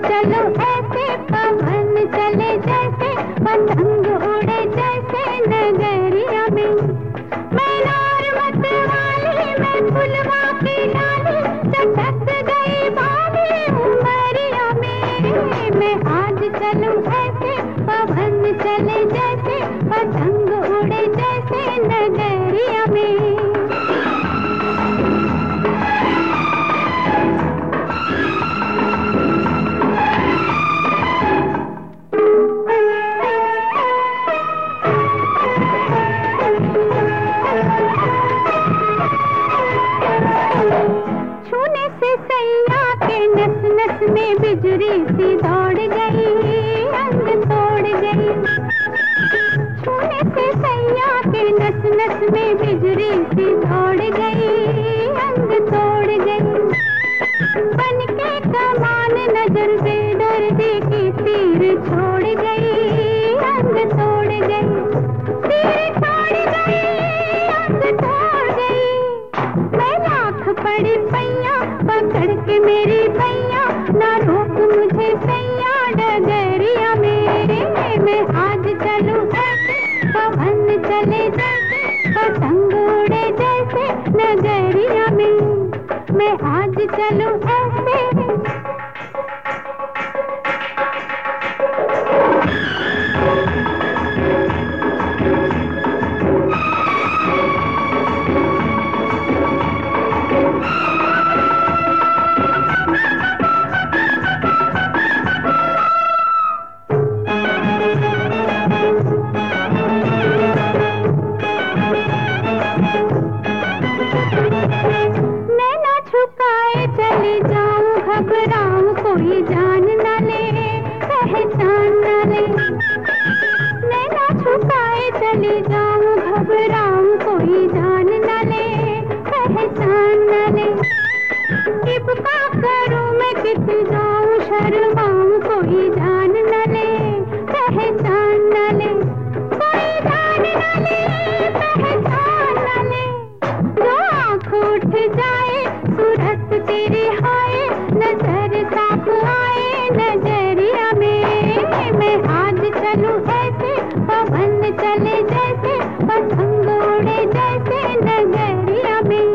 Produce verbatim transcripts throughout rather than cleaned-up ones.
चलो ऐसे पवन चले जैसे पतंग उड़े जैसे नगरिया में। मैं नार मत वाली मैं फुलवा की डाली चटक गई बागी उमरिया में। मैं आज चलूं ऐसे पवन चले जैसे पतंग उड़े जैसे नगरिया में। छूने से सैया के नस नस में बिजली सी दौड़ गई अंग तोड़ गई। छूने से सैया के नस नस में बिजली सी दौड़ गई अंग तोड़ गई। बन के कमान नजर से दर्द की तीर छोड़ गई अंग तोड़ गई। तीर छोड़ गई अंग तोड़ गई। मैं लाख पड़ी पैया पकड़ के मेरी पैया ना रोक मुझे सैया डगरिया में। मैं आज चलूं ऐसे पवन चले जैसे पतंग उड़े जैसे नगरिया में। मैं आज चलूं ऐसे चली जाऊं घबराऊं कोई जान न ले पहचान न ले। नैना छुपाए चली जाऊं घबराऊं कोई जान न ले पहचान न ले। इब्का करूं मैं कित जाऊं शर्माऊं कोई जान न ले पहचान न ले। कोई जान न ले पहचान न ले। जो आँख उठ जाए सूरत तेरी हाय नजर साफ आए नजरिया में। मैं आज चलूं ऐसे पवन चले जैसे पतंग उड़े जैसे नगरिया में।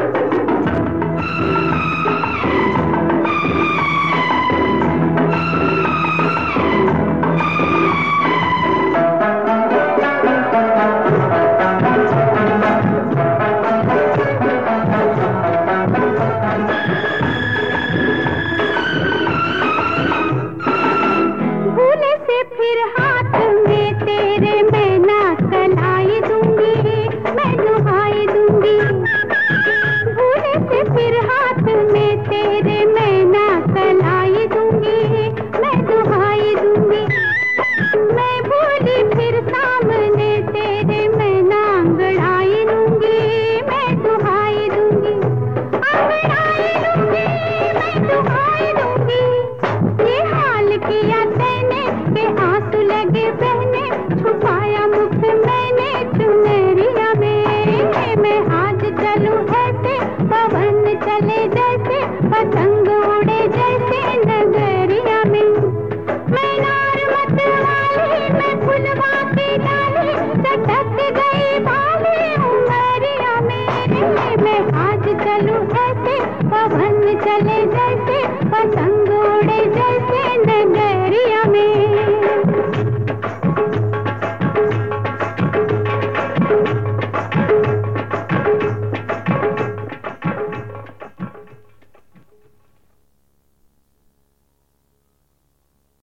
फिर हाथ में तेरे मैं ना कलाई दूंगी मैं दुहाई दूंगी। भूले से फिर हाथ में तेरे मैं ना कलाई दूंगी मैं दुहाई दूंगी। मैं भूली फिर सामने तेरे मैं ना अंगड़ाई लूंगी मैं दुहाई दूंगी। अंगड़ाई लूंगी मैं दुहाई दूंगी। ये हाल किया तैने के आंसू लगे बहने छुपाया मुख मैंने चुनरिया में। मैं आज चलूं ऐसे पवन चले जैसे पतंग